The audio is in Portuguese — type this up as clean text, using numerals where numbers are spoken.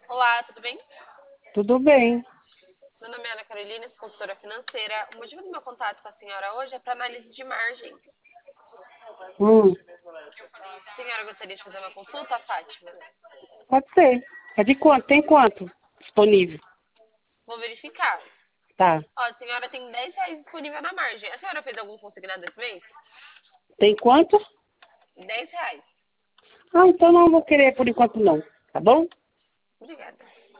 Olá, tudo bem? Tudo bem. Meu nome é Ana Carolina, sou consultora financeira. O motivo do meu contato com a senhora hoje é para análise de margem. Hum, A senhora gostaria de fazer uma consulta, Fátima? pode ser. É de quanto? Tem quanto disponível? Vou verificar. Tá. Ó, a senhora tem R$ 10 disponível na margem. A senhora fez algum consignado esse mês? Tem quanto? R$ 10. Ah, então não vou querer por enquanto não. Tá bom? Obrigada.